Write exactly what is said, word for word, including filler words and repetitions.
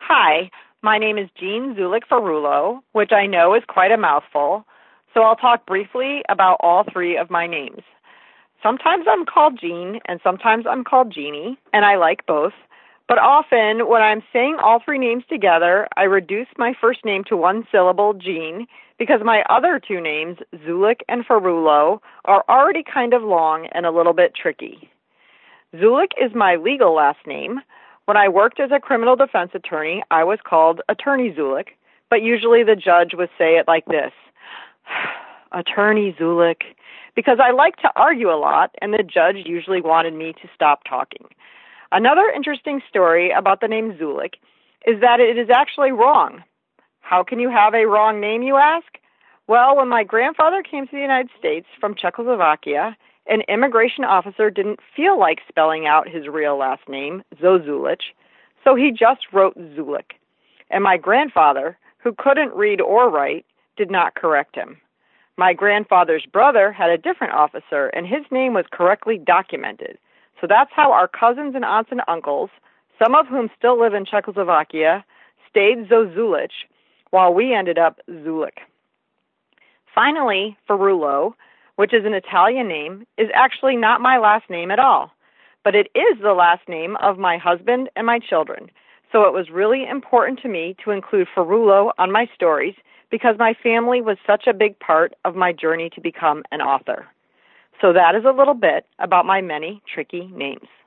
Hi, my name is Jean Zulik Ferrulo, which I know is quite a mouthful, so I'll talk briefly about all three of my names. Sometimes I'm called Jean, and sometimes I'm called Jeannie, and I like both. But often, when I'm saying all three names together, I reduce my first name to one syllable, Jean, because my other two names, Zulik and Ferrulo, are already kind of long and a little bit tricky. Zulik is my legal last name. When I worked as a criminal defense attorney, I was called Attorney Zulik, but usually the judge would say it like this, Attorney Zulik, because I like to argue a lot, and the judge usually wanted me to stop talking. Another interesting story about the name Zulik is that it is actually wrong. How can you have a wrong name, you ask? Well, when my grandfather came to the United States from Czechoslovakia, an immigration officer didn't feel like spelling out his real last name, Zozulich, so he just wrote Zulik. And my grandfather, who couldn't read or write, did not correct him. My grandfather's brother had a different officer, and his name was correctly documented. So that's how our cousins and aunts and uncles, some of whom still live in Czechoslovakia, stayed Zozulich, while we ended up Zulik. Finally, Ferrulo, which is an Italian name, is actually not my last name at all, but it is the last name of my husband and my children. So it was really important to me to include Ferrulo on my stories because my family was such a big part of my journey to become an author. So that is a little bit about my many tricky names.